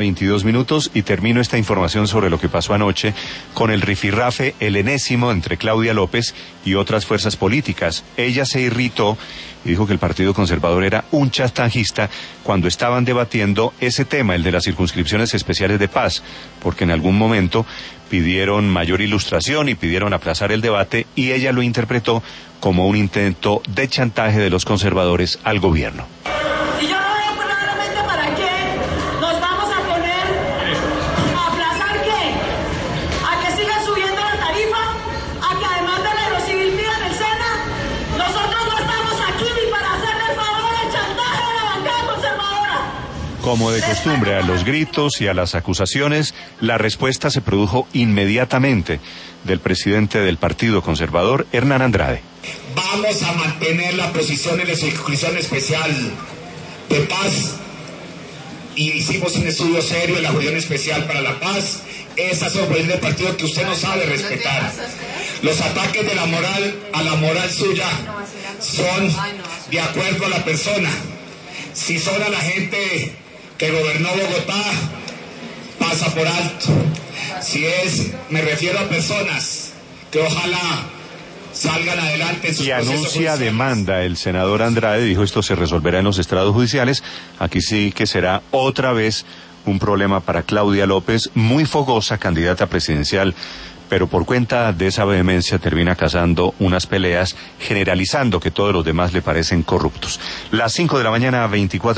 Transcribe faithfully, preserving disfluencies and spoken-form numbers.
veintidós minutos y termino esta información sobre lo que pasó anoche con el rifirrafe, el enésimo entre Claudia López y otras fuerzas políticas. Ella se irritó y dijo que el Partido Conservador era un chantajista cuando estaban debatiendo ese tema, el de las circunscripciones especiales de paz, porque en algún momento pidieron mayor ilustración y pidieron aplazar el debate y ella lo interpretó como un intento de chantaje de los conservadores al gobierno. Como de costumbre, a los gritos y a las acusaciones, la respuesta se produjo inmediatamente del presidente del Partido Conservador, Hernán Andrade. Vamos a mantener la posición en la circunscripción especial de paz y hicimos un estudio serio en la Jurisdicción Especial para la Paz. Esas son posiciones del partido que usted no sabe respetar. Los ataques de la moral a la moral suya son de acuerdo a la persona. Si son a la gente que gobernó Bogotá, pasa por alto. Si es, me refiero a personas que ojalá salgan adelante en sus y anuncia demanda. El senador Andrade dijo esto se resolverá en los estrados judiciales. Aquí sí que será otra vez un problema para Claudia López, muy fogosa candidata presidencial, pero por cuenta de esa vehemencia termina cazando unas peleas, generalizando que todos los demás le parecen corruptos. Las cinco de la mañana, veinticuatro